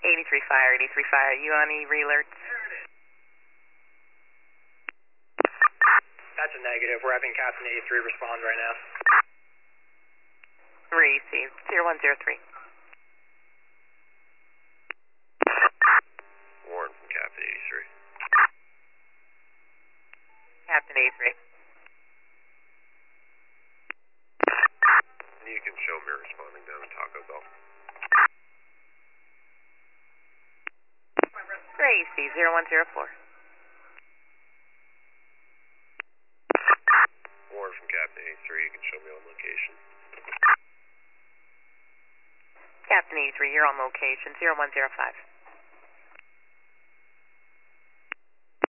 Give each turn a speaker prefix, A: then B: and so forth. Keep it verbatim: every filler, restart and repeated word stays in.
A: eighty-three Fire, eighty-three Fire, you on E-Relert?
B: That's a negative. We're having Captain eighty-three respond right now.
A: Received, zero one zero three.
C: Warren from Captain eighty-three.
A: Captain eighty-three.
C: You can show me responding down in Taco Bell.
A: Gracie, zero one zero four.
C: Warren from Captain eighty-three, you can show me on location.
A: Captain eighty-three, you're on location, zero one zero five.